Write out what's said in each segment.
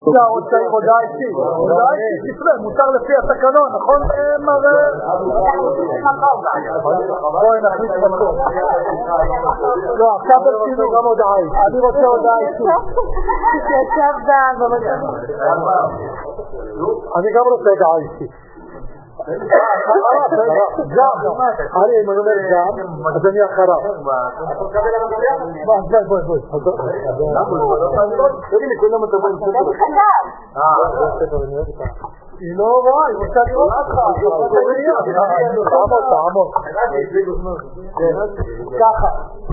הודעה אישית, תפלה, מותר לפי התקנון, נכון? בואי נחליט מקום. לא, עכשיו ברצינו גם הודעה אישית. אני רוצה הודעה אישית. אני גם רוצה הודעה אישית. אני אומר גם, אז אני אחריו. בואי. היא לא רואה, היא רוצה לראות אותך. תעמוד. ככה.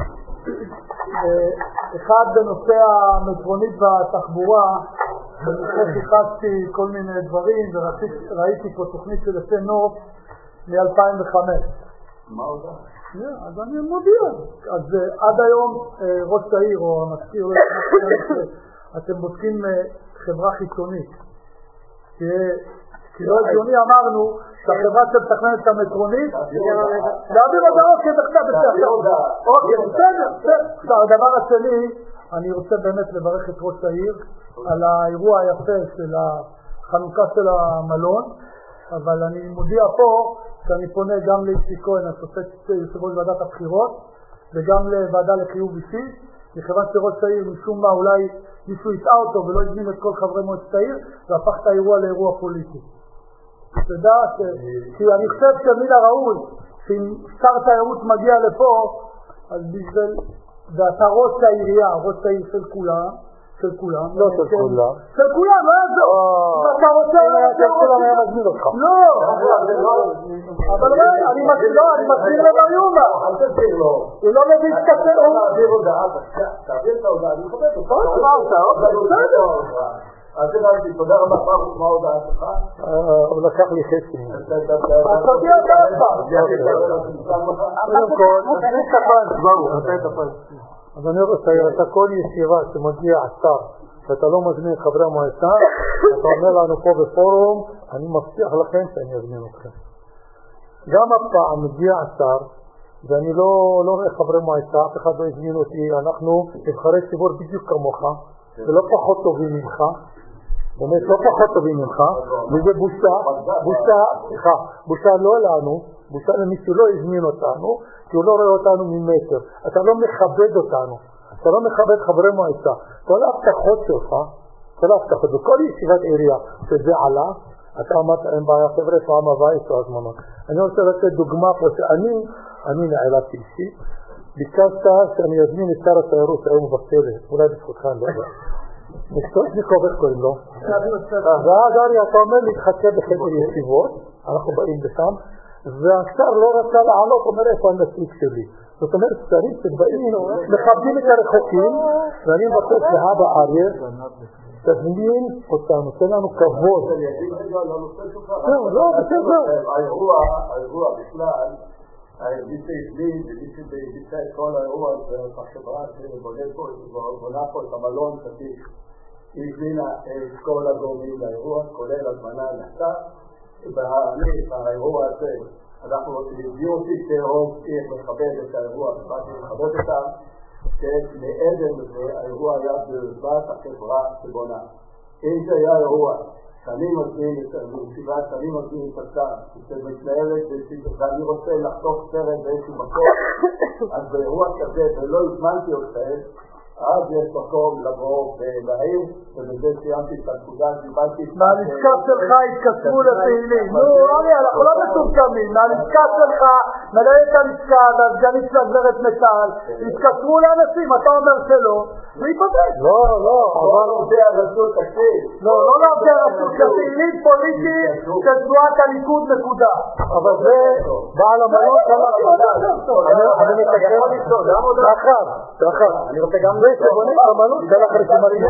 אחד בנושא המטרונית והתחבורה, חיפשתי כל מיני דברים וראיתי פה תוכנית של יפה נוף מ-2005. מה עוד? אז אני מודיע. אז עד היום ראש העיר או המזכיר, אתם בודקים חברה חיצונית. כי לא הגיוני אמרנו שהחברה שמתכננת את המטרונית להעביר הודעות כדחתה בסדר. אוקיי, בסדר. הדבר השני, אני רוצה באמת לברך את ראש העיר על האירוע היפה של החנוכה של המלון, אבל אני מודיע פה שאני פונה גם לאיציק כהן, יושב ראש ועדת הבחירות, וגם לוועדה לחיוב אישי, מכיוון שראש העיר משום מה אולי מישהו יטעה אותו ולא הזמין את כל חברי מועצת העיר, והפך את האירוע לאירוע פוליטי. תדע כי אני חושב שמן הראוי שאם שר תיירות מגיע לפה, אז בשביל, ואתה ראש העירייה, ראש העיר של כולם, של כולם, לא של כולם. של כולם, לא יעזור. ואתה רוצה... של כולם היה מזמין אותך. לא. אבל אני מסביר לבר-יומה. אל תסביר לו. הוא לא מבין שקצר. תעביר את ההודעה, אני מכבד אותך. בסדר. אז הבנתי, תודה רבה, מה ההודעה שלך? הוא לקח לי חצי. אז תביא אותה אותך. אז אני רוצה, אתה כל ישיבה שמגיע השר, שאתה לא מזמין חברי המועצה, אתה אומר לנו פה בפורום, אני מבטיח לכם שאני אזמין אתכם. גם הפעם מגיע השר, ואני לא רואה חברי מועצה, אף אחד לא הזמין אותי, אנחנו נבחרי ציבור בדיוק כמוך, ולא פחות טובים ממך, באמת לא פחות טובים ממך, וזה בושה לא לנו, בושה למי שלא הזמין אותנו, כי הוא לא רואה אותנו ממטר. אתה לא מכבד אותנו, אתה לא מכבד חברי מועצה. כל ההבטחות שלך, בכל ישיבת עירייה שזה עלה, אתה אמרת אין בעיה, חבר'ה, פעם הבאה יש לו הזמנות. אני רוצה לתת דוגמה פה שאני נעלתי אישית, ביקשת שאני אזמין את שר התיירות היום בכלא, אולי בזכותך אני לא יודע. נקטורשניקוב, איך קוראים לו? ואז ארי, אתה אומר לי, תחכה בחדר ישיבות, אנחנו באים לשם, והשר לא רצה לעלות, אומר איפה הנציג שלי. זאת אומרת, שרים שבאים, מכבדים את הרחוקים, ואני מבקש להבא אריה, תזמין אותנו, תן לנו כבוד. לא, בסדר. האירוע בכלל, מי שהזמין ומי שביצע את כל האירוע זה החברה שבונה פה את המלון, היא הזמינה את כל הגורמים לאירוע, כולל הזמנה נכתב. באירוע הזה אנחנו הביאו אותי כרוב עיר מכבד את האירוע, באתי לכבד אותם, שמעבר לזה האירוע היה בלבד החברה שבונה. אם זה היה אירוע שאני מזמין את השר, שמתנהלת ואני רוצה לחתוך סרט באיזשהו מקום, אז באירוע כזה ולא הזמנתי אתכם, אז יש מקום לבוא ולהעיר, ובזה סיימתי את הנקודה, דיברתי... מהלשכה שלך התקשרו לפעילים. אנחנו לא מתורקמים. מהלשכה שלך, מנהלת הלשכה והסגנית של הגברת מטל, התקשרו לאנשים, אתה אומר שלא, והתבדק. לא, אבל עובדי הרשות תקשיב. לא לעובדי הרשות, כפעילים פוליטיים של תנועת הליכוד נקודה. אבל זה בעל המלון של אני מתקשר אני רוצה גם שבונים במלות של החרסימרים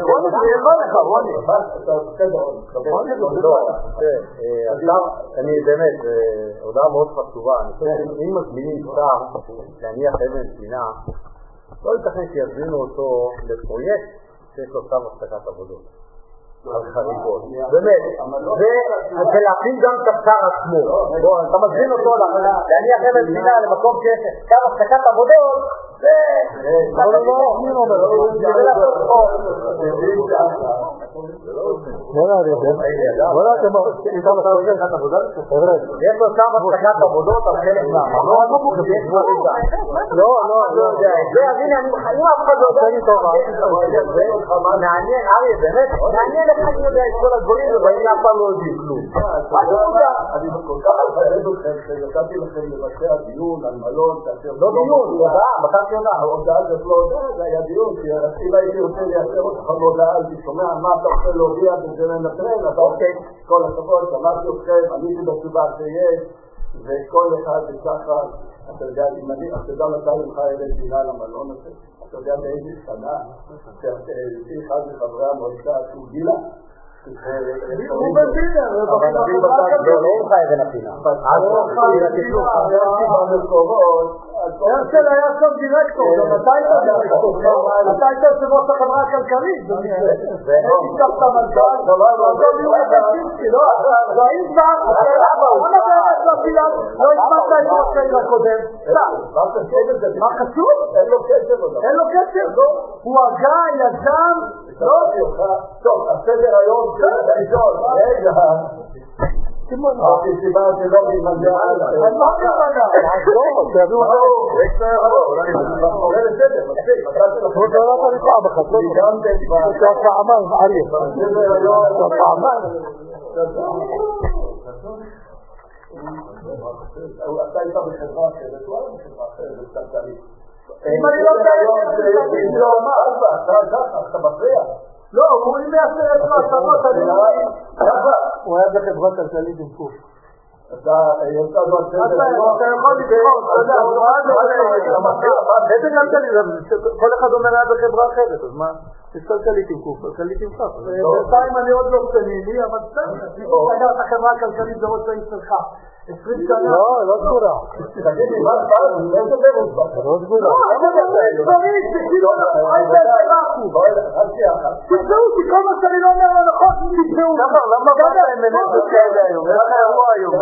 אני באמת, הודעה מאוד חשובה. אני חושב שאם מזמינים שר להניח אבן פינה, לא ייתכן שיזמינו אותו לפרויקט שיש לו צו הפסקת עבודות על חריגות. באמת, ולהפעיל גם את השר עצמו. אתה מזמין אותו להניח אבן פינה למקום שיש צו הפסקת עבודות, זה... וואלה, אתם יש לו שם הפסקת עבודות על חלק מהמנות, לא, הנה, אם אף אחד לא יודע לי טובה, מעניין, אריה, באמת, מעניין איך אני יודע את כל הדברים ובאים אף פעם לא יודעים כלום. אני כל כך חייב אתכם שנתתי לכם לבצע דיון על מלון, לא דיון, הודעה, מכרתי הודעה. ההודעה זאת לא הודעה, זה היה דיון, כי אם הייתי רוצה לייצר אותך בהודעה, הייתי שומע מה אתה רוצה להודיע וזה לנטרן, אז אוקיי, כל הכבוד, שמעתי אתכם, עניתי בתשובה שיש, וכל אחד וככה, אתה יודע, אם אני, אתה יודע מתי לך ילד דינה למלון הזה, אתה יודע באיזה שנה, שלפי אחד מחברי המועצה שהוא גילה, הוא בבינה, אבל אני בצד לא לך איזה נפינה. הרצל היה שם דירקטור, גם אתה היית דירקטור, אתה היית יושב-ראש החברה הכלכלית, אין נשתף למנכ"ל, לא היית כבר, למה באמת בפילה, לא הספקת את ראש העיר הקודם, מה חשוב? אין לו קשר, הוא הגה, יזם, טוב, הסדר היום ראשון, רגע, הסיבה שלא מתמנע הלאה. אז מה מתמנע? תביאו עולה לסדר, מספיק. הוא קראת לי פעם אחת, אתה פעמיים, אריה. אתה פעמיים. אתה היית בחברה אחרת, הוא היה בחברה אחרת, זה קצת תהליך. אם אני לא אתה מפריע. לא, הוא אם יעשה את מה השמות, אני לא רואה. הוא היה בחברה כלכלית עם קוף. אתה יוצא לו אתה יכול לקרוא, אתה יודע, הוא היה איזה כלכלית? כל אחד אומר היה בחברה אחרת, אז מה? יש כלכלית עם קוף, כלכלית עם קוף. בינתיים אני עוד לא פנימי, אבל בסדר. סגרת החברה הכלכלית זה ראש העיר שלך. 20 שנה. לא סגורה. תגיד לי, מה איזה ברוז בה? לא סגורה. לא, אבל דברים שכאילו היית איזה רחו. תקראו, כי כל מה שאני לא אומר לא נכון, תקראו. ככה, למה באת עם מנהלת כאלה היום? איך האירוע היום?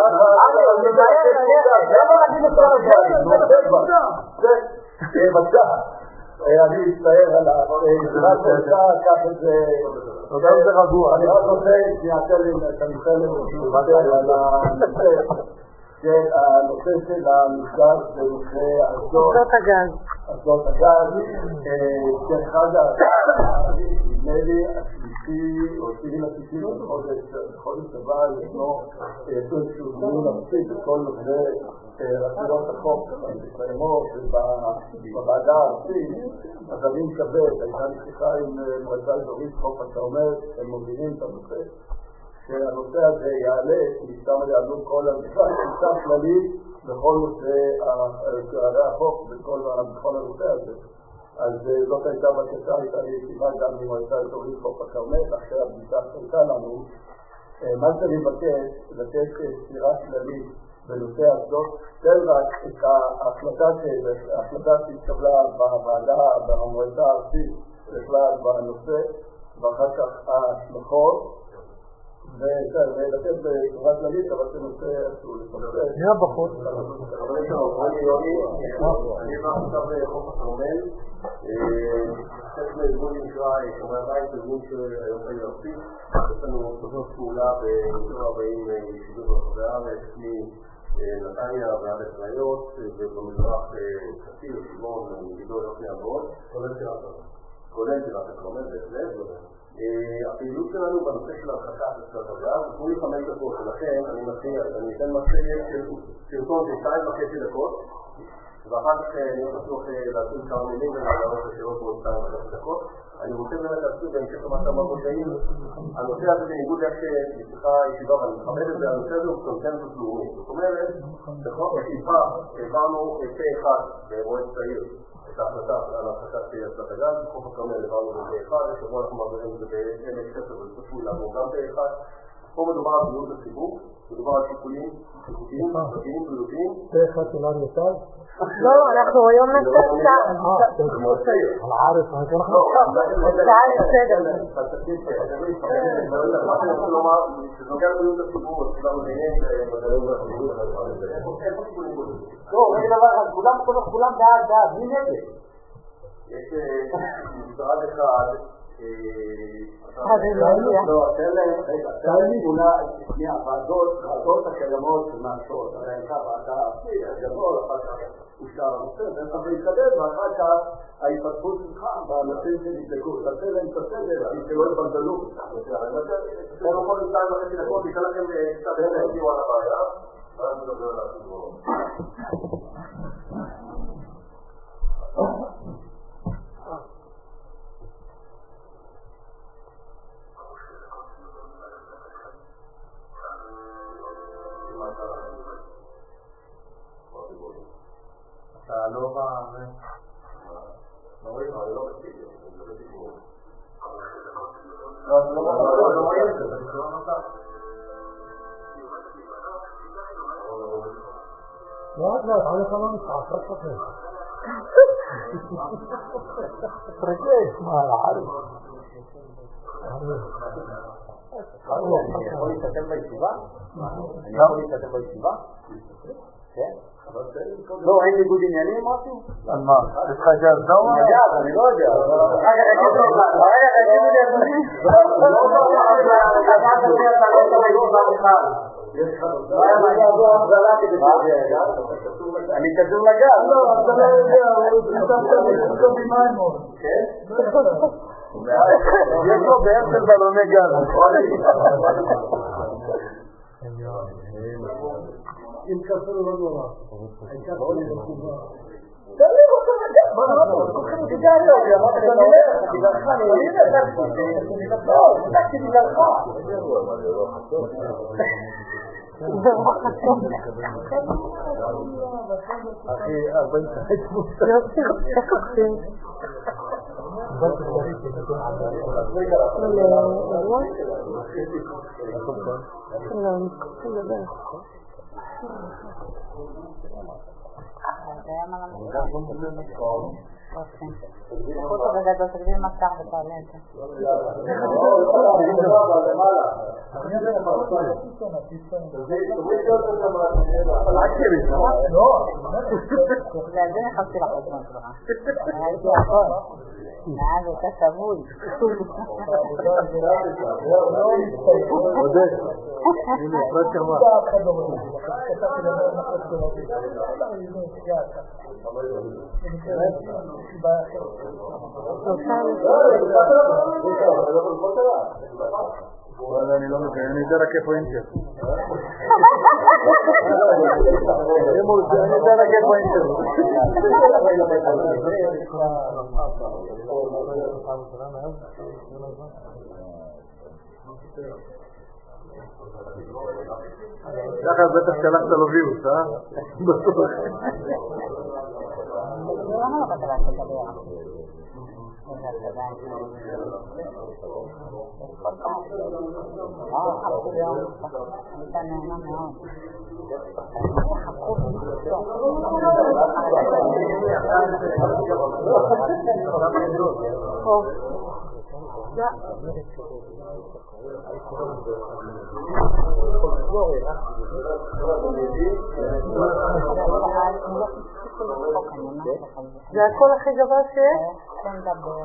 למה להגיד את כל הדברים? בבקשה. אני מצטער על הגזירת שלך, קח את זה... תודה זה רגוע. אני רק רוצה שיעשה לי את המחלם על הנושא של המפגש בנושא אסדות הגז. אסדות הגז. דרך אגב, נדמה לי השלישי או השישי בחודש הבא ישנו איזשהו דיון ארצי בכל נושא רשויות החוק שקיימות בוועדה הארצית. אז אני מקווה, הייתה לי שיחה עם מועצה אזורית חוף הכרמל, הם מובילים את הנושא, שהנושא הזה יעלה, מסתם יעלו כל הנושא הכללי בכל נושא שערי החוק בכל הנושא הזה. אז זאת הייתה בקשה, הייתה לי ישיבה גם עם מועצה אזורית חוף הכרמל, אחרי הבדיקה שהייתה לנו. מה שאני מבקש, לתת סקירה כללית בנושא הזאת, תן רק את ההחלטה שהתקבלה בוועדה, במועצה הארצית בכלל בנושא, ואחר כך ההשלכות, ולתת בצורה כללית, אבל זה נושא אסור לפרסם. נהיה בחוץ. אני אמר עכשיו חוף הכרמל, חלק מהארגון נקרא שומרי הבית, ארגון שהיום חיים ארצי, יש לנו תוכניות פעולה בנושא 40 ישיבות ברחבי הארץ, מנתניה ועד הקריות, ובמזרח קציר, שמעון, מגידו, יופי עבוד, כולל טירת הכרמל, בהחלט. הפעילות שלנו בנושא של הרחקת אסדות הגז, תנו לי 5 דקות, ולכן אני מציע, אני אתן סרטון של 2.5 דקות, ואחר כך אני לא בטוח להציג כמה מילים ולעלות לשאלות בעוד 2.5 דקות. אני רוצה באמת להציג בהמשך למה שאמר ראש העיר, הנושא הזה בניגוד איך שנפתחה הישיבה, ואני מכבד את זה, הנושא הזה הוא קונצנזוס לאומי. זאת אומרת, בחוק השאיפה העברנו פה אחד במועצת העיר את ההחלטה על הרחקת אסדות הגז, בחוף הכרמל העברנו פה אחד, שבוע אנחנו מעבירים את זה בעמק חפר ולצפוי לעבור גם פה אחד. פה מדובר על בריאות הציבור, מדובר על שיקולים חוקיים, פרטיים, בריאותיים. פה אחד של אריה טל? לא, אנחנו היום נעשה על הערף, אנחנו הצעה לסדר. מה שאני רוצה לומר, שנוגע לבריאות הציבור, אז כולנו נהיים מדעים והבריאות הזה. איפה שיקולים בריאותיים? לא, רגע דבר אחד, כולם בעד, מי נגד? יש משרד אחד תן להם תמונה, הוועדות הקיימות שמאשרות, הרי הייתה ועדה ארצית, הגדול, אחר כך אושר הנושא, זה צריך להתקדם, ואחר כך ההתפתחות שלך באנשים שנבדקו, תעשה להם את הסדר, שלא יבלבלו. קודם כל נמצא עם הרגע דקות, ניתן לכם קצת להגיעו על הבעיה, ואז נדבר על הסיפור. אתה לא בא... לא רואים, אבל לא מספיק, אני מדבר סיפור. לא, אתה לא רואים את זה, אתה לא נותן. לא, עליך לא נצחק, רק פחד. תרגש, מה, ערב. אני יכול להשתתף בישיבה? אני יכול להשתתף בישיבה? כן? לא, אין ניגוד עניינים משהו? על מה? יש לך גז דום? גז, אני לא יודע. רגע, תגידו לי אני קשור לגז. לא, אתה לא יודע, הוא תשתתף במימון. כן? יש לו בערך של בלוני גז. אם כפר לא נורא, הייתה כפר לחובה. תראי אותה נגד, מה נורא? כולכם תיגענו, אמרת אתה נלך, תיגעך, אני תקתי תיגעך. אחי, 40 שחק מוסר. חוץ בגדול, תגדיל מסך ותעלה את זה. זה נכנסתי לחזמן שלך. הייתי הכל. מאז אותה שבוי. עודד, הנה, פרט כמה. וואלה, אני לא מבין, אני יודע רק איפה אינטר. אני יודע רק איפה אינטר. ככה בטח שלחת לו וירוס, אה? בטוח. למה לא באת לעשות לדבר? היית נהנה מאוד. חכו ולסתור. זה הכל הכי גבוה שיש? כן, דבר.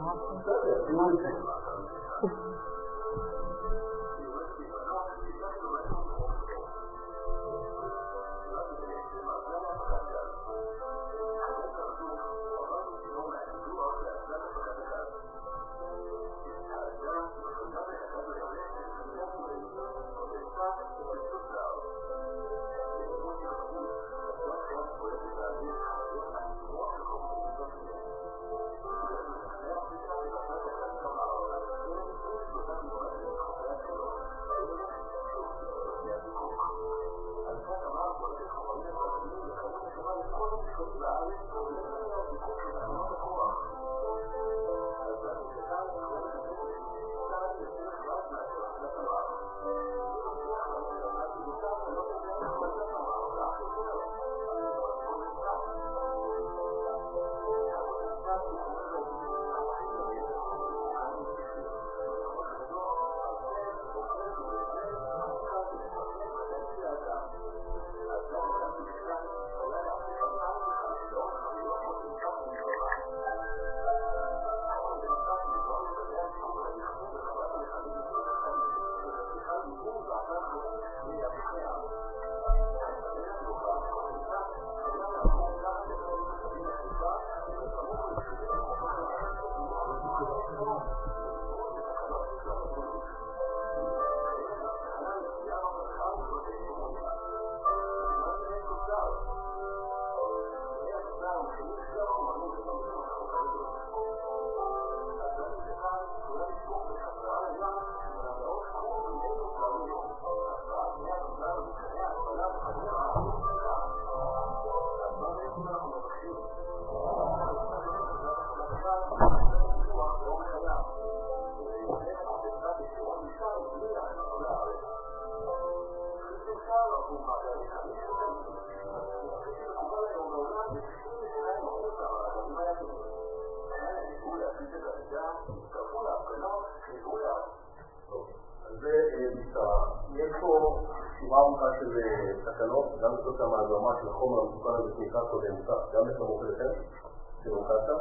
בקצרה. יש פה שורה ארוכה של תקנות, גם זאת המהזרמה של החומר המסוכן הזה שנקרא קונדנסט, גם בסמוך אליכם, שנוקטה.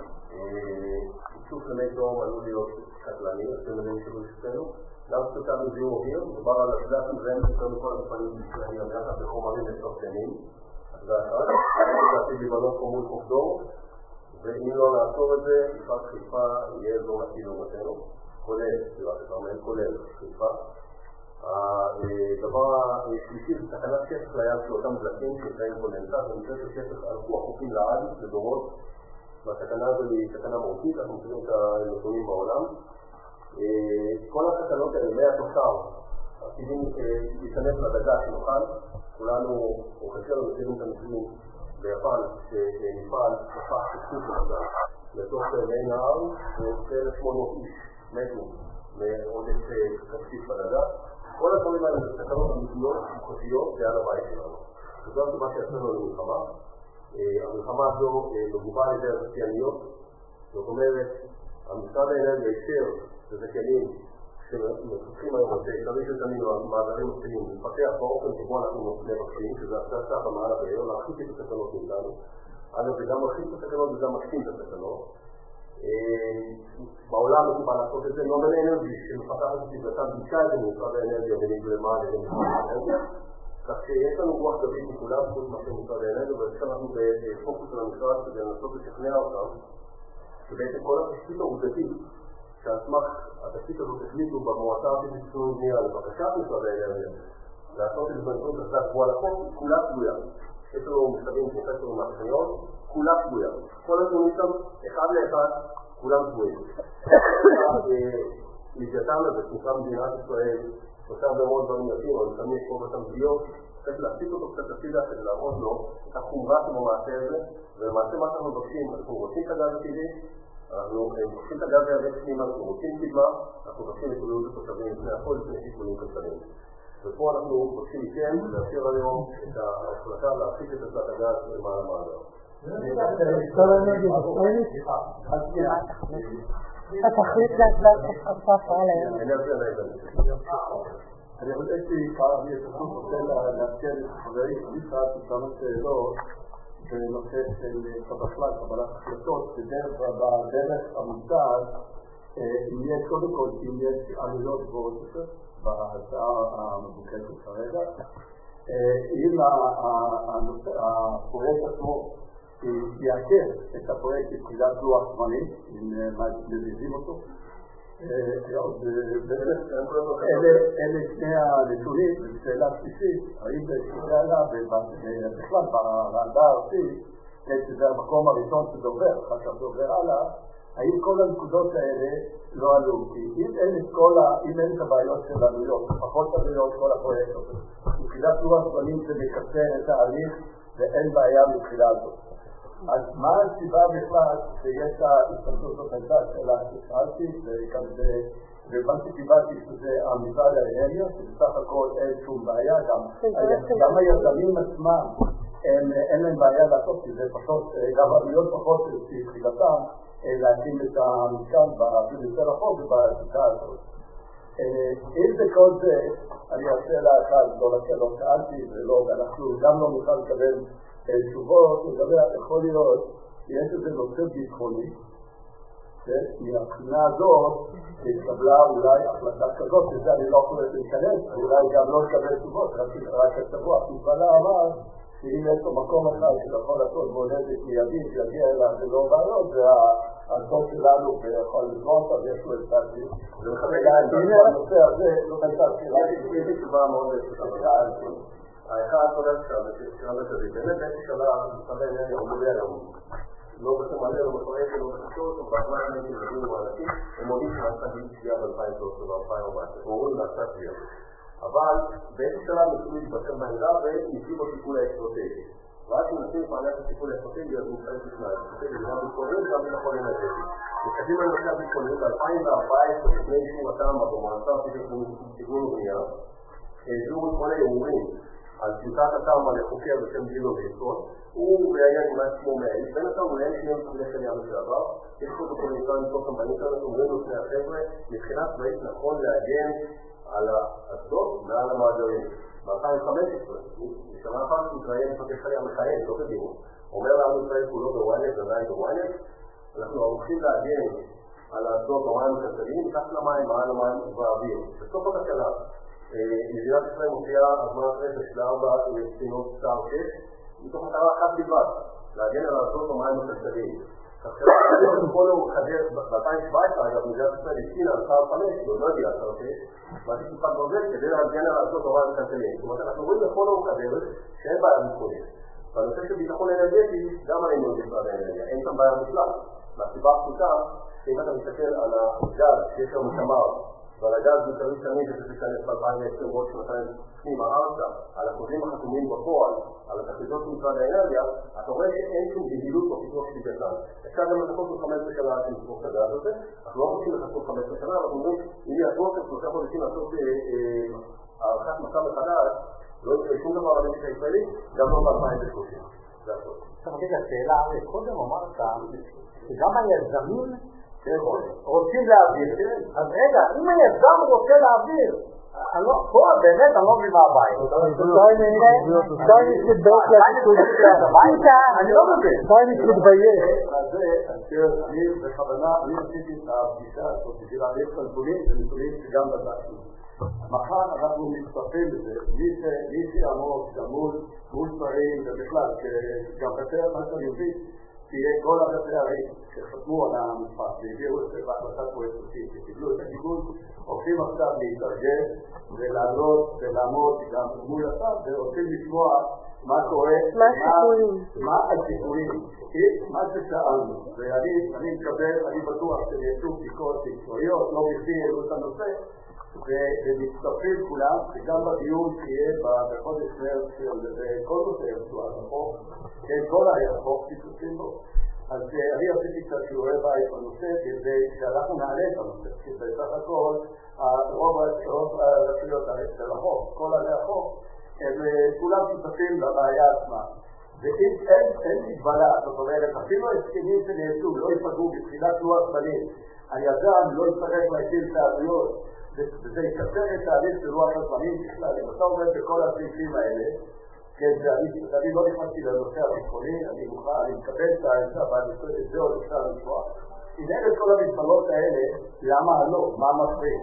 איסוף למי תהום עלול להיות קטלני, אתם יודעים שלא ישתנו. גם סוטה מזיהום אוויר, מדובר על השלט מזהם יותר מכל המפעלים בישראל, ביחד בחומרים מסוכנים. זה אחת, להציג לבנות כמו מול חופדור, ואם לא נעצור את זה, מפרץ חיפה יהיה אזור נקי לעומתנו, כולל, סביבת הכרמל, כולל חיפה. הדבר השלישי זה תחנת שטח ליד של אותם דלקים שנקראים קונדנסט, במקרה של שטח הלכו החופים לעד לדורות, והתקנה הזו היא תקנה מהותית, אנחנו מכירים את הנתונים בעולם. כל התקנות האלה, מהתוצר, עתידים להיכנס לדגה שנוכל, כולנו, או חלקנו מכירים את המקרים ביפן, שנפעל שפך שפוך לדגה לתוך מי נהר, ו-1,800 איש מתו מעודף כבסיס בדגה. כל הדברים האלה זה תקנות אמיתיות, מוחשיות, ליד הבית שלנו. וזו הסיבה שעשינו למלחמה. המלחמה הזו מגובה על ידי הזכייניות, זאת אומרת, המשרד האנרגיה אישר לזכיינים שמפתחים היום את עיקרי של תמיד במאגרים מפתחים, לפתח באופן שבו אנחנו מבקשים, שזה הצעה במעל הבאר, להרחיק את התקנות מאיתנו. אגב, זה גם מרחיק את התקנות וגם מקטין את התקנות. בעולם מקובל לעשות את זה, נובל אנרגי שמפתחת את סביבתם ביקשה את זה ממשרד האנרגיה ונגלמה על ידי משרד האנרגיה. כך שיש לנו רוח גבית מכולם, חוץ מאשר משרד האנרגיה, ועכשיו אנחנו בפוקוס של המשרד כדי לנסות לשכנע אותם, שבעצם כל התשתית העובדתית, שעל סמך התשתית הזאת החליטו במועצה הארצית לתכנון ובנייה לבקשת משרד האנרגיה, לעשות את זה באמצעות החלטה קבועה לחוק, כולה תלויה. יש לנו מכתבים פרופסורים מהטכניון, כולה תלויה. כל הנתונים שם, אחד לאחד, כולם תלויים. לוויתן הזה, שנקרא מדינת ישראל, עושה הרבה מאוד דברים יפים, אבל לפעמים יש פה בתמזיות, צריך להפסיק אותו קצת הצידה כדי להראות לו את החומרה שבמעשה הזה, ולמעשה מה שאנחנו מבקשים, אנחנו רוצים את הגז הטבעי, אנחנו מבקשים את הגז היבש פנימה, אנחנו רוצים קדמה, אנחנו מבקשים את בריאות התושבים לפני הכל, לפני שיקולים כלכליים. ופה אנחנו מבקשים מכם לאפשר היום את ההחלטה להפסיק את הצעת הגז למען המאגר. התכלית להצבעת הסף עליהם. אני חושב שפעם יש רוצה להזכיר את חברי חמישה ששאלות שאלות בנושא של בכלל קבלת החלטות, בדרך המוצעת, אם יש קודם כל, אם יש עלויות גבוהות יותר בהצעה המבוקשת כרגע, אם הפרויקט עצמו יעקר את הפרויקט בתחילת לוח זמני, אם מזיזים אותו, אלה שני הנתונים, בשאלה בסיסית, האם זה עלה בכלל ברעדה הארצית, שזה המקום הראשון שדובר, אחר כך דובר הלאה, האם כל הנקודות האלה לא עלו? כי אם אין את הבעיות של עלויות, פחות עלויות כל הפרויקט הזה, בתחילת לוח זמנים זה מקצר את ההליך ואין בעיה מבחינה הזאת. אז מה הסיבה בכלל שיש ההתפתחות הזאת הייתה שאלה ששאלתי, ומה שקיבלתי שזה המשרד האנרגיה, שבסך הכל אין שום בעיה, גם היזמים עצמם אין להם בעיה לעשות, כי זה פחות, גם עלויות פחות שתחילתם להקים את המשכן אפילו יותר רחוק בשיטה הזאת. אם זה כל זה, אני אעשה לאחד, לא שאלתי, ואנחנו גם לא נוכל לקבל תשובות, יכול להיות שיש איזה נושא ביטחוני, מהבחינה הזאת התקבלה אולי החלטה כזאת, שזה אני לא יכול להיכנס, אולי גם לא לקבל תשובות, רק השבוע, חיזבאללה אמר שאם יש לו מקום אחד שיכול לעשות מולדת מיידית שיגיע אליו ולא בעיות, זה האדות שלנו ויכול לבנות, אז יש לו את תעשי. הנה הנושא הזה, לא הייתה שאלה. יש לי תשובה מאוד שאלתי. האחד קודם שאלה כזה, באמת באיזושהי שאלה, משרד האנרגיה עומד היום, לא בשם מלא, לא מפרק, לא בחשות, או בזמן האנרגיה מדברים מענקים, הם מודים שנעשה תביעה ב-2013 ו-2014, ואומרים נעשה תביעה. אבל באיזושהי שאלה ניסו להתבצר בעמדה וניסו בטיפול האסטרטגי. ואז שנשים לפענח את הטיפול האסטרטגי, אז נמצאים בשניים. אסטרטגי גם ביטחונית וגם ביטחון אנרגטי. מקדים על נושא הביטחונית, ב-2014, לפני אישור התמ"א במועצה הארצית לתכנון ובנייה, העבירו את כל הערעורים על טיוטת התמ"א לחוקר בשם ג'ילו ויסון, הוא והיה כמעט כמו מעיל, בין השאר אולי שני מפקדי חיל לשעבר, יש פה פרוטוקול נקרא למצוא שם באינטרנט, אומרים לו שני החבר'ה, מבחינת צבאית נכון להגן על האסדות מעל המאגרים. ב-2015, בשנה אחת מתראיין מפקד חיל המכהן, לא בדיון. אומר לנו ישראל כולו בוויינט, עדיין בוויינט, אנחנו הולכים להגן על האסדות במים הכלכליים, מתחת למים, מעל המים ובאוויר. בסוף התקלה, מדינת ישראל מופיעה הזמנת רכש ל4 ספינות סטאר 6, מתוך מטרה אחת בלבד, להגן על האסדות במים הכלכליים. כל הוא חדר ב-2017, אגב, מדינת ישראל התקינה על סטאר 5, לא הגיע סטאר 6, ועשית תקופת ברזל כדי להגן על האסדות במים הכלכליים. זאת אומרת, אנחנו רואים לכל הוא חדר שאין בעיה ביטחונית. בנושא של ביטחון אנרגטי, גם היינו במשרד האנרגיה, אין שם בעיה בכלל. מהסיבה הפשוטה, שאם אתה מסתכל על הגז שיש לנו תמר, ועל הגז בעיקרי שנים שזה תיכנס ב-2020 ועוד שנתיים פנימה ארצה, על החוזים החתומים בפועל, על התחליטות של משרד האנרגיה, אתה רואה שאין שום בהילות או פיתוח של גזן. אפשר גם לחכות של 15 שנה עד שנפתור את הגז הזה, אנחנו לא רוצים לחכות 15 שנה, אנחנו אומרים, אם יעשו של 3 חודשים לעשות הערכת מצב מחדש, לא יקרה שום דבר למשק הישראלי, גם לא ב-2030. זה הכל. עכשיו רגע, שאלה, קודם אמרת שגם היזמים רוצים להעביר. אז רגע, אם היזם רוצה להעביר, פה באמת אני לא מבין מה הבעיה. שטייניץ מתבייש אני לא מבין. שטייניץ מתבייש. אני בכוונה, אני עשיתי את הפגישה הזאת בשביל להעביר את הנתונים, זה נתונים שגם בדקנו. מחר אנחנו מצטרפים לזה, מי שיעמוד גם מול שרים ובכלל, גם חסר מה שאני מבין, תהיה כל ראשי הערים שחתמו על המשפט והביאו את זה בהחלטת פרויקטים שקיבלו את הגיבוי, הולכים עכשיו להתארגן ולעלות ולעמוד גם מול השר ורוצים לשמוע מה קורה, מה הסיפורים, מה ששאלנו. ואני מקבל, אני בטוח שיצאו בדיקות מקצועיות, לא בכדי העלו את הנושא, ומצטרפים כולם, וגם בדיון שיהיה בחודש מרץ של כל נושא הרצועת החוק, כל החוק תצטרפים בו. אז אני עשיתי קצת שיעורי בית בנושא כדי שאנחנו נעלה את הנושא, כי בסך הכל רוב הרשויות של החוק, כל עלי החוק, הם כולם שותפים לבעיה עצמה. ואם אין מגבלה, זאת אומרת, אפילו ההסכמים שנעשו לא ייפגעו בתחילת לוח זמנים, היזם לא יצטרך להטיל את העלויות, וזה יקצר את תהליך של לוח הזמנים בכלל. אם אתה עומד בכל הסעיפים האלה, כן, אני לא נכנסתי לנושא הביטחוני, אני מקבל את העצה, ואני חושב את זה עוד אפשר לשמוע. אם אין את כל המגבלות האלה, למה לא? מה מפריע?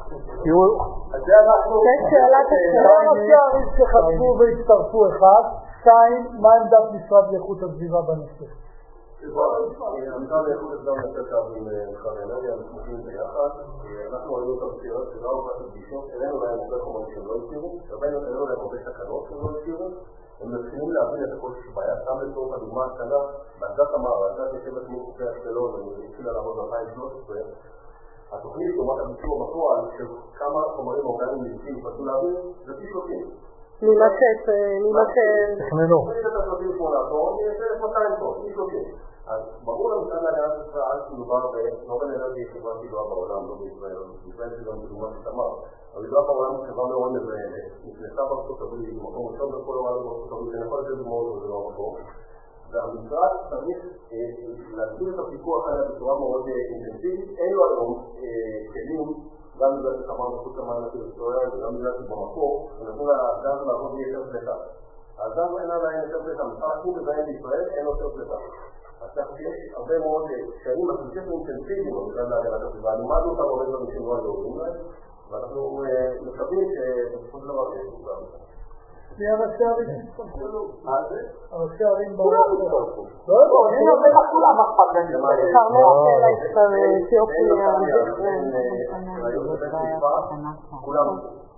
אז זה אנחנו... כן, שאלת ראשי הערים שחתמו והצטרפו אחד, 2, מה עמדת משרד לאיכות הסביבה בנושא? המשרד לאיכות הסביבה מנסה קו עם משרד האנרגיה, אנחנו מוכנים ביחד. אנחנו ראינו את הבחירות שלא הרבה פגישות, הראינו להם הרבה חומרים שהם לא הכירו, הראינו להם הרבה תקנות שהם לא הכירו. הם מתחילים להבין את הכל שבעיה, שם לצורך הדוגמה הקטנה, באסדת תמר, האסדת יושבת מול חופי אשקלון, אני התחילה לעבוד ב-2013, התוכנית לעומת הביצוע בפועל של כמה חומרים אורגניים נזקים יפצו להבין, זה פי 30. ממה תכננו. אני חושב את ה-38 טון, אני אעשה 200 טון, פי 30. אז ברור למשרד להגנת הסביבה שמדובר בנורן אנרגיה חברה ידועה בעולם, לא בישראל, בישראל זה גם בדוגמה שתמר, אבל ידועה בעולם חברה מאוד מביימת, נכנסה בארצות הברית, במקום ראשון בכל העולם בארצות הברית, זה יכול להיות דוגמאות וזה לא המקום, והמשרד צריך להגדיל את הפיקוח עליה בצורה מאוד אינטנסיבית, אין לו היום כלים, גם בגלל שחבר מחוץ למים הטריטוריאליים וגם בגלל שבמקור, ונתנו לגז לעבוד יותר פלטה. הגז אין עדיין יותר פלטה, משרד החוץ בזיין בישראל אין לו יותר פלטה. אז כך שיש הרבה מאוד שנים מחליטים אינטנסיביים במשרד להגנת הסביבה, לימדנו אותם הרבה דברים שהם לא היו להם, ואנחנו מקווים שבסופו של דבר יש גם אותם. מי הראשי הערים שהצטרפו? מה זה? הראשי הערים כולם הצטרפו. לא, אני אומר לך כולם אכפת להם. כולם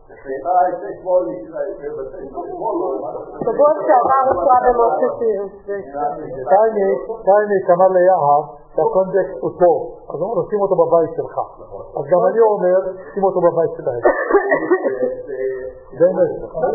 שבוע שעבר משרד המועצת שטייניץ אמר ליהב שהקונטקסט הוא טוב, אז הוא אומר, שים אותו בבית שלך. אז גם אני אומר, שים אותו בבית שלהם. באמת.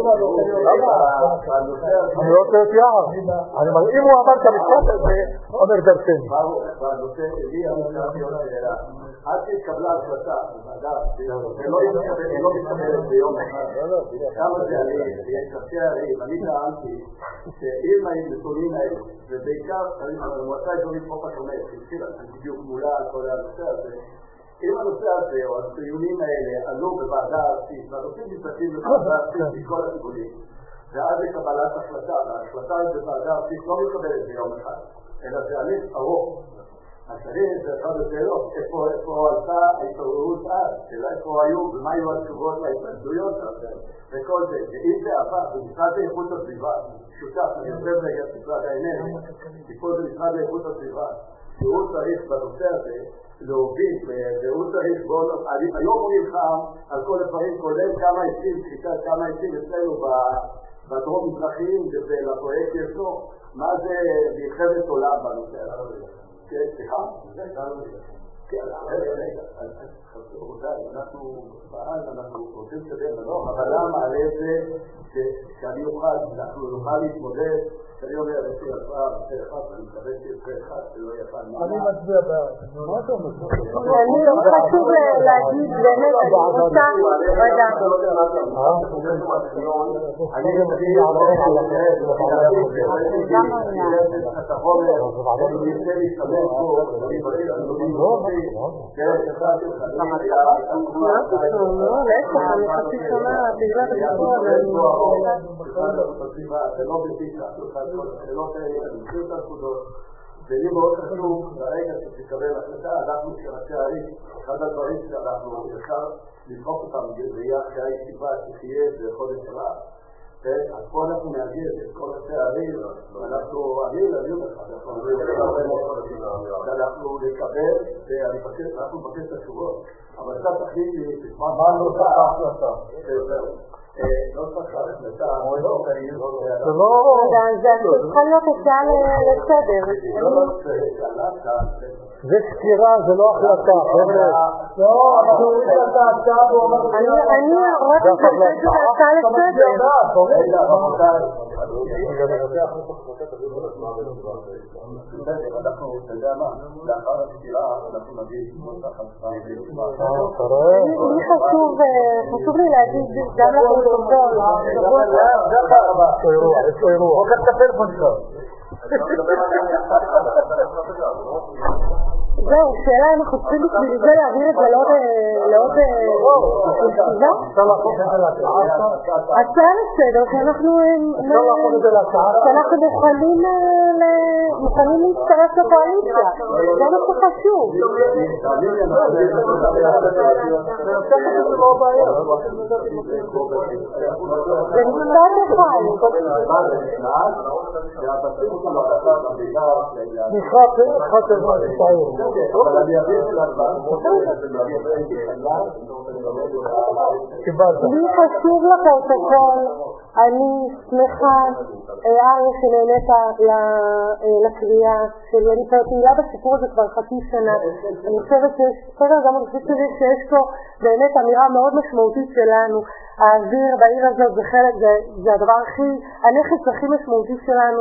אני לא רוצה את יהב. אם הוא אמר את המשפט הזה, אומר דרשני. בנושא שלי, עד שהתקבלה החלטה, ולא מתקבלת ביום אחד, כמה זה עליהם, ויש ראשי הערים, אני טענתי שאם הנתונים האלה, ובעיקר המועצה האזורית חוף הכרמל, שהתחילה בדיוק מולה על כל הנושא הזה, אם הנושא הזה או הציונים האלה עלו בוועדה ארצית, והנושאים נצטרכים בוועדה ארצית מכל הכיוונים, ועד לקבלת החלטה, וההחלטה בוועדה ארצית לא מתקבלת ביום אחד, אלא זה הליך ארוך. השני זה אחד השאלות, איפה עלתה ההתעוררות אז, שאלה איפה היו ומה היו התשובות להתנגדויות שלכם, וכל זה. ואם זה עבר במשרד לאיכות הסביבה, שותף, אני חושב נגד משרד האנרגיה, טיפול במשרד לאיכות הסביבה, שהוא צריך בנושא הזה להוביל, והוא צריך היום הוא נלחם על כל הדברים, כולל כמה עצים, שחיטת כמה עצים אצלנו בדרום מזרחיים, ולפרויקט ישנו, מה זה מלחמת עולם בנושא הזה. כן, סליחה? זה קראנו לי. כן, אנחנו רוצים לקדם, אבל למה על איזה שאני אוכל, אנחנו נוכל להתמודד, שאני אומר, יש לי הפעם, אני מקווה שיש אחד שלא יפעל מה. אני מצביע בעד. מה אתה אומר? אני לא חשוב להגיד באמת, אני רוצה, רגע. אני חצי שנה בגלל זה לא בדיחה, השאלות האלה, אני מכיר את הנקודות, ולי מאוד חשוב, ברגע שתקבל החלטה, אנחנו כראשי הערים, אחד הדברים שאנחנו אפשר לדחוף אותם בראייה אחרי הישיבה שתהיה בחודש הבא, אז פה אנחנו נאגד את כל ראשי הערים, ואנחנו נביא לך, אנחנו נקבל, ואנחנו נבקש את התשובות, אבל אתה תחליט לי, מה נוצא ההחלטה? לא צריך להחלטה, זה צריכה להיות הצעה לסדר. זה סקירה, זה לא החלטה. לא, אני רוצה לתת את ההצעה לסדר. אנחנו, אתה יודע מה, לאחר הסקירה אנחנו נביא נוסח הצעה. לי חשוב לי להגיד גם לפרוטוקול. יש לו אירוע. רק את הטלפון שלך. זהו, שאלה אם אנחנו צריכים בשביל זה להעביר את זה לעוד ישיבה? הצעה לסדר שאנחנו מוכנים להצטרף לקואליציה, זה מה שחשוב. זה משפט אחד. אבל אני אביא את להדבר, לי חשוב לפרוטוקול, אני שמחה, אריה שנהנית לקריאה שלי, אני פעילה בסיפור הזה כבר חצי שנה, אני חושבת שיש פה באמת אמירה מאוד משמעותית שלנו, האוויר בעיר הזאת זה חלק, זה הדבר הנכס הכי משמעותי שלנו,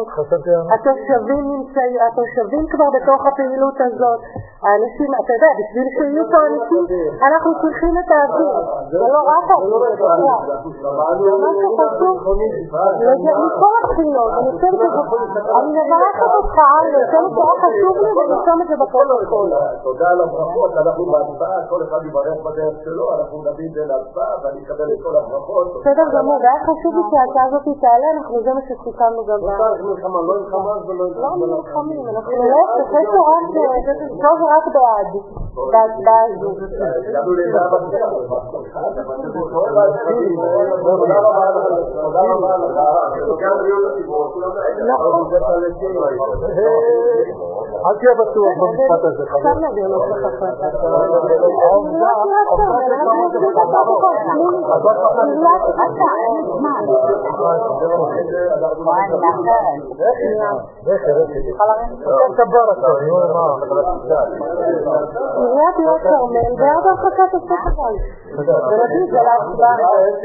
התושבים כבר בתוך הפעילות הזאת, האנשים, אתה יודע, בשביל שיהיו פה אנשים, אנחנו צריכים את האוויר, זה לא רק האוויר, זה משהו חשוב, מכל הבחינות, אני מברכת אותך, אני חושבת שהיה חשוב לי ולשום את זה בפרוטוקול. תודה על הברכות, אנחנו בהצבעה, כל אחד יברך בדרך שלו, אנחנו נביא את זה להצבעה ואני אקבל את כל הברכות. בסדר גמור, והיה חשוב לי שההצעה הזאת תעלה, אנחנו זה מה שסיכמנו גם לא נלחמה ולא נלחמים, אנחנו נלך, זה רק בעד, בהצבעה הזו. הגענו לדעה בקצה, תודה רבה לך. גם בריאות הציבור, אל תהיה בטוח במשפט הזה. עכשיו נביא נוסח החלטה. עיריית ירושלים כרמל בעד הרחקת הסחר. ונגיד זה להצבעה.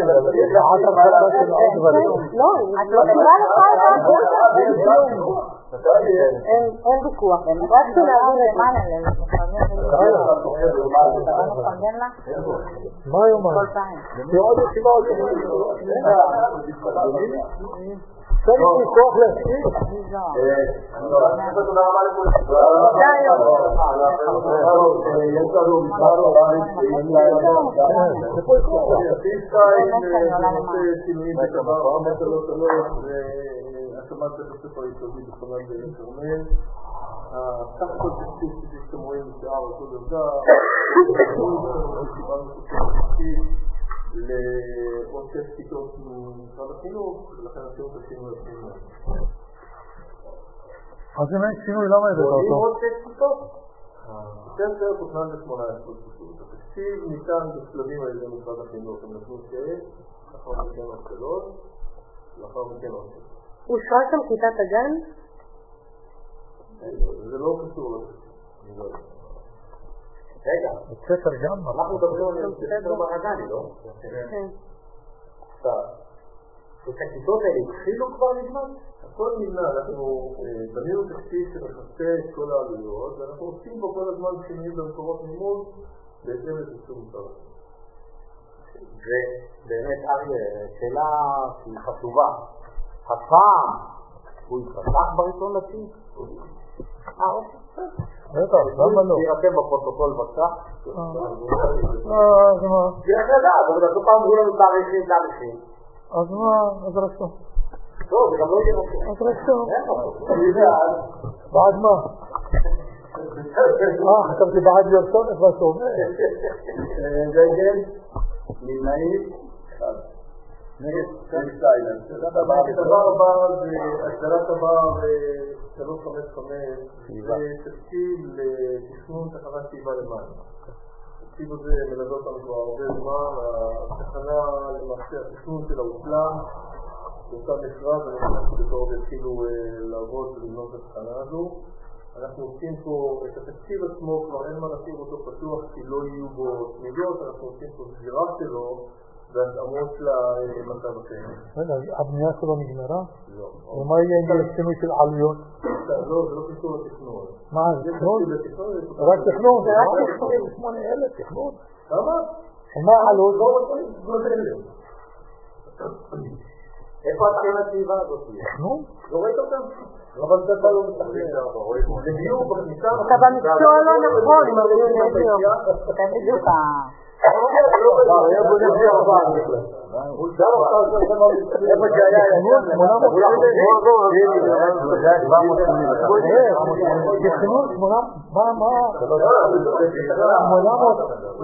לא, את לא תראה לך את אין ויכוח, רק שנעביר את מה יומן? עוד ישיבה עוד ישיבה צריך לי כוח להספיק. תודה רבה לכולם. יש לנו מספר בבית שינויים בדבר 533 והקמת בית הספר היסודי בחולון בכרמל. סך הכל תקציב כפי שאתם רואים בשעה אותו דבר, קיבלנו תקציב לעוד 6 כיתות ממשרד החינוך, ולכן עשינו את השינוי הפנימי. אז אם אין שינוי, למה הבאת אותו? עוד 6 כיתות? הספר תוכנן ל-18 כיתות. התקציב ניתן בשלבים על ידי משרד החינוך, הם נתנו 6, לאחר מכן עוד 3, לאחר מכן עוד 6. אושרה שם כיתת הגן? זה לא קשור לתקציב. רגע, בית ספר גם? אנחנו מדברים על ספר מרגני, לא? כן. את הכיתות האלה התחילו כבר לבנות? הכל נבנה, אנחנו בנינו תקציב שמכסה את כל העלויות, ואנחנו עושים פה כל הזמן שינויים במקורות לימוד בהתאם לתקצוב משרד. ובאמת, אריה, שאלה שהיא חשובה. הפעם הוא יפתח בראשון לצים? בטח, למה לא? תירתם בפרוטוקול בבקשה? אז מה? תראה לדעת, אבל בסוף פעם אמרו לנו תאריכים. אז מה? אז רשום. לא, זה גם לא יהיה רשום. אז רשום. בעד מה? חשבתי בעד לרשום, איך מה שאומר? רגל, נמנעים, נגד סטיילנד. הדבר הבא זה הגדלת דבר 355, זה תקציב לתכנון תחנת שאיבה למים. התקציב הזה מלווה אותנו כבר הרבה זמן, התחנה למעשה התכנון שלה הושלם, אותה מכרז, אנחנו בקרוב יתחילו לעבוד ולבנות את התחנה הזו. אנחנו עושים פה את התקציב עצמו, כבר אין מה להשאיר אותו פתוח כי לא יהיו בו תמידות, אנחנו עושים פה סגירה שלו והתאמות למצב הקיים. רגע, הבנייה שלו נגמרה? לא. ומה יהיה עם השינוי של עלויות? לא, זה לא קשור לתכנון. מה, תכנון? רק תכנון? זה רק 28,000 תכנון? כמה? ומה העלות? לא אלה. איפה התחיל הסביבה הזאת? תכנון? לא ראית אותם? אבל זה לא מתכנן. זה דיור בכניסה. אתה במקצוע לא נכון, מריו נדיו. אתה בדיוק היה בו נביא 4 בכלל. איפה שהיה תכנון 800. מה? 800.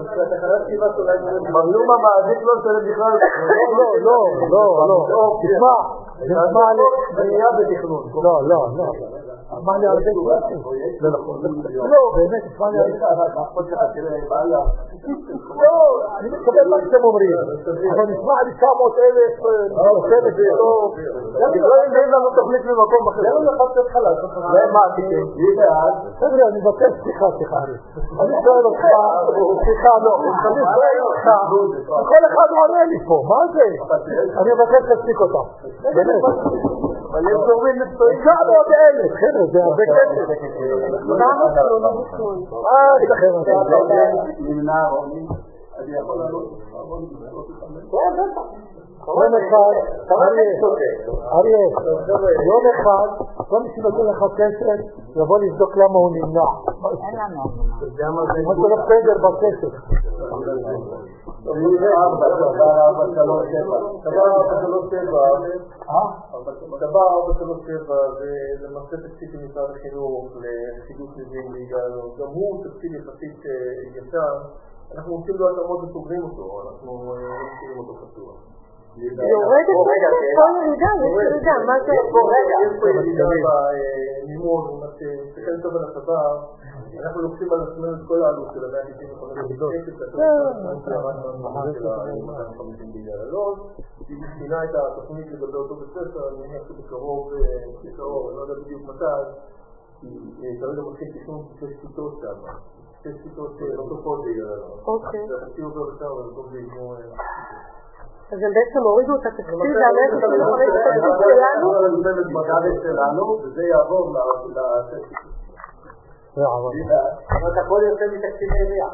מריום המעדיף לא שלם בכלל. לא. תשמע, זה נשמע בנייה בתכנון. לא. מה לי הרבה כסף? זה נכון. לא, באמת, מה לי הרבה לא, אני מתכוון מה שאתם אומרים, אבל נשמע לי 900,000 נוספת ולא אין לנו תוכנית ממקום אחר. זה לא יכול להיות חלק. מה עשיתם? חבר'ה, אני מבקש סליחה. אני שואל אותך, סליחה, לא. אני שואל אותך, כל אחד עונה לי פה, מה זה? אני מבקש להפסיק אותם. באמת. אבל יש דורמים נצטועים 900,000, חבר'ה, זה הרבה כסף. למה זה לא נכון? נמנע רוני, אני יכול לעלות יום אחד, אריה, יום אחד, כל מי שנותן לך כסף, יבוא לבדוק למה הוא נמנע. אין לנו. מה זה לא פדר בכסף? דבר 437 זה למעשה תקציב של משרד החינוך לחידוש מבנים ליגאל, גם הוא תקציב יחסית ישן, אנחנו עושים לו התאמות וסוגרים אותו, אנחנו לא מסוגרים אותו פתוח. יורדת כל ירידה, יש ירידה, מה זה? יש פה ירידה במימון, מה שתסתכל טוב על הצבא, אנחנו לוקחים על עצמנו את כל העלות של 195 כסף, היא מכינה את התוכנית לגבי אותו בית ספר, אני מניח שבקרוב, אני לא יודע בדיוק מתי, כי כרגע מתחיל תכנון 6 כיתות שם, 6 כיתות נוספות ביגאל. והתקציב עובר לשם, ובסוף זה יגמו... אז הם בעצם הורידו את התקציב והמאה 95 שלנו, וזה יעבור ל-6 כיתות. אבל הכל יוצא מתקציב העירייה.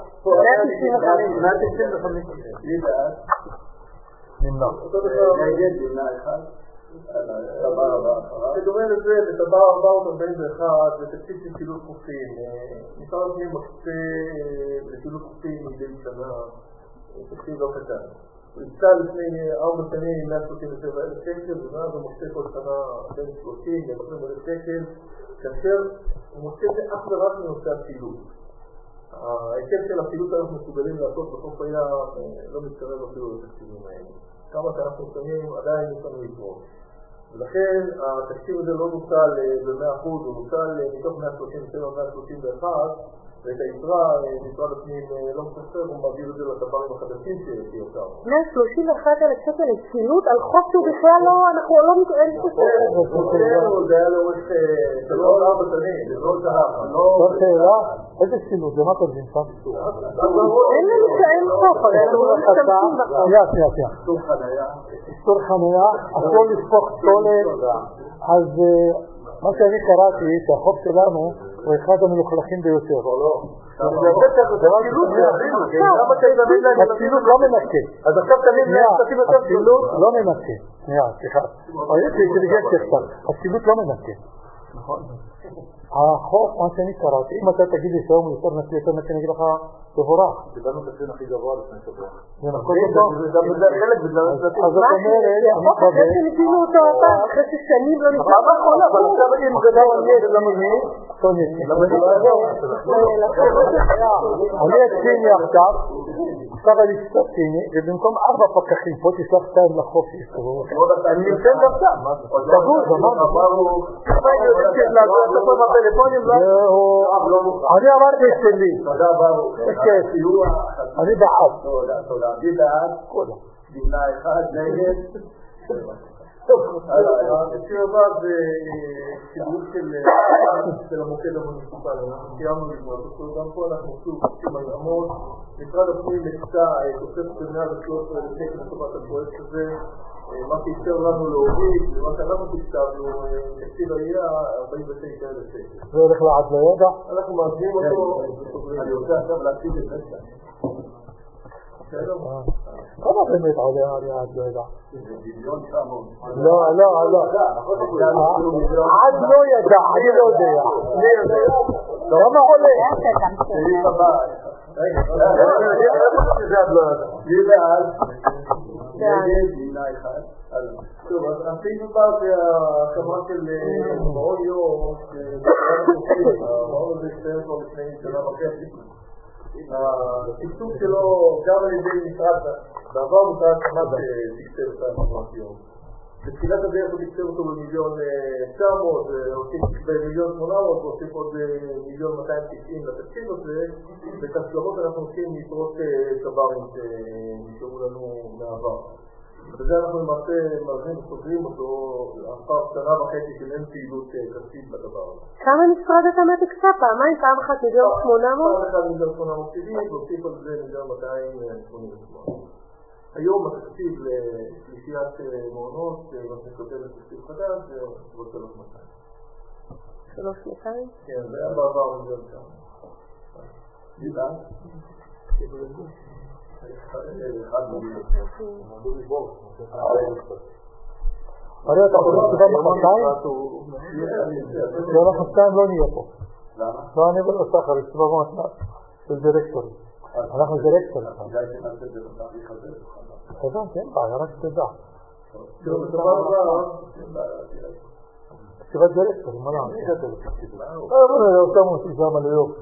195. לי בעד. נמנע. אותו דבר נגד, נמנע אחד. בדומה לזה, בטבע 441 זה תקציב של פעילות חופים. משרד הפנים מקצה לפעילות חופים מדי שנה תקציב לא קטן. הוא יצא לפני 4 שנים 137,000 שקל, ומאז הוא מקצה כל שנה בין 30,000 שקל, כאשר הוא מקצה את זה אך ורק מנושא הפעילות. ההיקף של הפעילות אנחנו מסוגלים לעשות בחוף הים לא מתקרב אפילו לתקציבים האלה. כמה שאנחנו שמים עדיין יש לנו יתרון. ולכן התקציב הזה לא נוצל ב-100%, הוא נוצל מתוך 137-131, ואת היתרה משרד הפנים לא מספר, הוא מעביר את זה לדברים החדשים שיותר. 131,000 שקל לצילוט על חוף שהוא בכלל לא, אנחנו לא מתארים שפור. זה היה לאורך 3-4 שנים, זה לא שעה. זאת שאלה, איזה צילוט? זה מה כותבים שם? אין לנו שאין חוף, הרי אנחנו לא משתמשים בחוף. שנייה. איסור חניה, אסור לשפוך פסולת, אז מה שאני קראתי, שהחוף שלנו הוא אחד המלוכלכים ביותר. הצילוט לא מנקה. אז עכשיו תמיד הצילוט לא מנקה. סליחה. יש לי אינטליגנציה קצת. הצילוט לא מנקה. נכון. החוף, מה שאני קראתי, אם אתה תגיד לי שהיום הוא יותר נקי, יותר נקי, אני אגיד לך, תבורך. קיבלנו את הציון הכי גבוה לפני שבוע. זה נכון אותו? אז זאת אומרת, החוף אחרי שניתינו אותו הפעם, אחרי ששנים לא ניתנו. אבל עכשיו אם זה לא עניין, זה לא מגיע. אני אצליני עכשיו אני אצליני, ובמקום 4 פקחים, פה תשלח 2 לחוף שיסתובו. אני יוצא גם שם. תבוז, אמרנו. אני אמרתי אצלי. תודה ברוך. אני בעד. תודה. מי בעד? נמנע אחד, נגד. השיר הבא זה שידור של המוקד המוניציפלי. אנחנו קיימנו לבנות אותו, גם פה אנחנו עושים מלחמות. משרד הפנים הקצה תוספת של 113,000 שקל לטובת הפרויקט הזה. מה שאפשר לנו להוריד, ומה שאנחנו תקצבנו, תקציב היה 49,000 שקל. זה הולך לעד לידע? אנחנו מעזבים אותו, אני רוצה עכשיו להציג את זה. כמה באמת עולה עד לידע? מיליון 900. לא. עד לא ידע, אני לא יודע. כמה עולה? סעיף הבא. מי בעד? נגד, נמנע אחד. טוב, אז הסעיף הבא זה ההקמה של מעון יום, המעון הזה הסתיים כבר לפני שנה וחצי. התקצוב שלו גם על ידי משרד, בעבר משרד כמעט תקצב את המעון יום. בתחילת הדרך הוא תקצב אותו ב1,900,000, הוסיף ב1,800,000, והוסיף עוד 1,290,000 לתקציב הזה. ואת השלמות אנחנו עושים מיתרות קברים שנשארו לנו מעבר. בזה אנחנו למעשה מראים וסוגרים אותו אחר שנה וחצי של אין פעילות כספית לדבר הזה. כמה משרד אתה מתקצב? פעמיים? פעם אחת 1,800,000? פעם אחת 1,870,000 והוסיף על זה 1,288,000. היום התקציב לשלישיית מעונות, מה שנקבל לתקציב חדש, זה עוד 3,200,000. 3,200,000? כן, זה היה בעבר 1,900,000. גילה? הרי אתה חושב שגם מחרתיים? לא מחרתיים לא נהיה פה. למה? לא אני ולא סחר, יש כבר ממש של דירקטורים. אנחנו דירקטורים. חזן, כן, בעיה, רק תדע. כתיבת דירקטורים, מה לעשות? לא, אותם עושים שם על היום.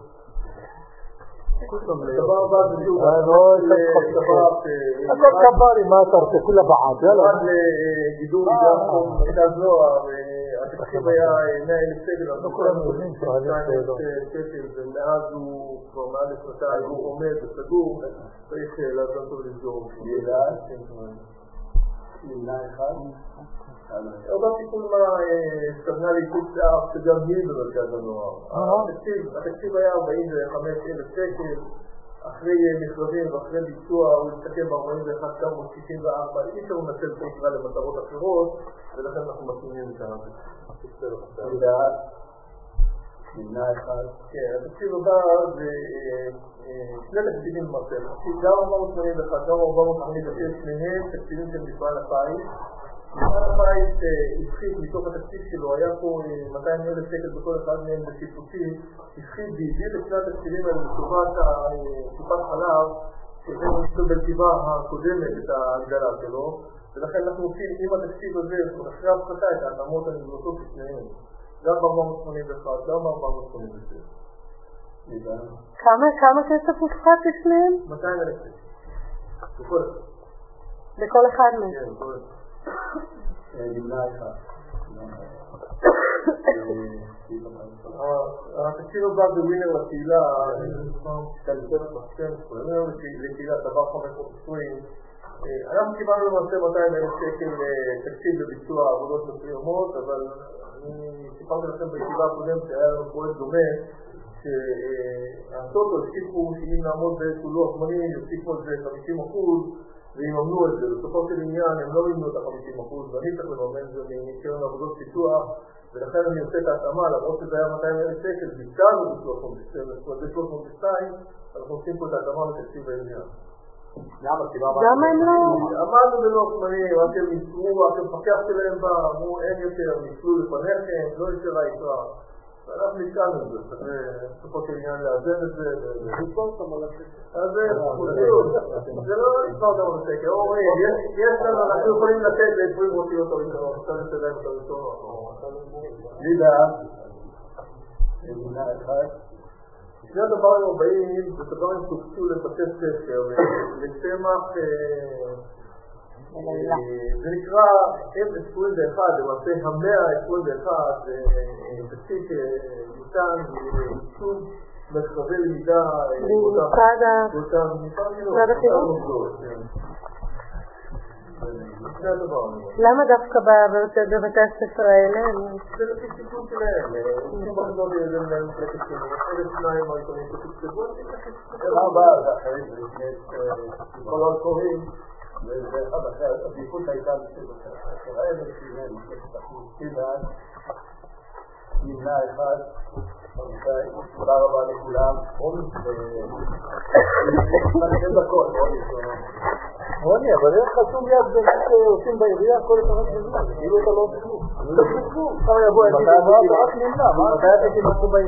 דבר הבא זה שוב, הכל קברי, מה אתה רוצה? כולה בעד, יאללה. עד לגידול גם מרכז נוער, התקציב היה 100,000 שקל, אנחנו כולנו חושבים 200,000 שקל, ומאז הוא כבר מעל לשנתיים, הוא עומד וסגור, צריך לעזור אותו לסגור. נמנע אחד. עוד תיקון סדנה לעיכוב שיער שגם היא במרכז הנוער. התקציב היה 45,000 שקל, אחרי מכרזים ואחרי ביצוע הוא הסתכם ב-41,964, אי אפשר לנצל את היתרה למטרות אחרות, ולכן אנחנו מתאימים את התקציב. נמנע אחד. כן, התקציב הבא זה שני תקציבים למעשה, תקציב גם 481, גם 486, שניהם תקציבים של מפעל הפיס, הבית הפחית מתוך התקציב שלו, היה פה 200,000 שקל בכל אחד מהם בשיפוצים, הפחית והביא לשני התקציבים האלה לטובת טיפת חלב, שזה נמצא בנתיבה הקודמת את ההגדלה שלו, ולכן אנחנו עושים עם התקציב הזה, אחרי הפחתה את ההתאמות הנגלותות לפניהם, גם ב-481, גם ב-487. כמה כסף הופחת לפניהם? 200,000 שקל. בכל אחד. בכל אחד מהם? כן, בכל אחד. נמנה אחד. התקציב הבא בווינר לקהילה, לקהילה דבר 520, אנחנו קיבלנו למעשה 200,000 שקל תקציב לביצוע עבודות מסוימות, אבל אני סיפרתי לכם בישיבה הקודמת שהיה לנו פרויקט דומה, שהטוטו הבטיחו שאם נעמוד בכולו הזמני, יבטיחו על זה 50%, ויממנו את זה. בסופו של עניין הם לא ימנו את ה-50%, ואני צריך לממן את זה מקרן עבודות פיתוח, ולכן אני עושה את ההתאמה, למרות שזה היה 200,000 שקל, ביצענו ב-302, אנחנו עושים פה את ההתאמה לתקציב העניין. למה הם לא? עמדנו בלא זמני, רק הם ניסרו, רק הם פקח שלהם בה, אמרו אין יותר, ניסלו לפניכם, לא יותר היתרה. ואנחנו נתקענו את זה, בסופו של עניין לאזן את זה, אז זה לא נשמע אותם על השקר, יש לנו, אנחנו יכולים לתת ל-20 אותיות הראשונות, עכשיו נתדעים את הראשונות. לידה, אמונה אחד, שני הדברים הבאים, זה דברים שהוקצו לבתי ספר, לצמח, זה נקרא M21, למעשה ה-121, תקציב ניתן ליישוב מרחבי למידה במשרד החינוך. למה דווקא בבתי הספר האלה? זה לפי סיכון שלהם, עושים בחזור לידי מנהל מחלקת חינוך, אלה שניים הראשונים שתקצבו, זה רבה, זה אחרי זה לפני כל עוד קוראים, ואחד אחרי הביקות הייתה בסדר האלה, שזה מחלקת החינוך סימן, נמנה אחד, תודה רבה לכולם, ונתן בכל, רוני, אבל איך חשוב יד במה שעושים בעירייה כל אחד בזמן, כאילו אתה לא עושה כלום. אני לא עושה כלום. עכשיו יבוא, אני רק נמנע, מתי עשיתי משהו בעירייה?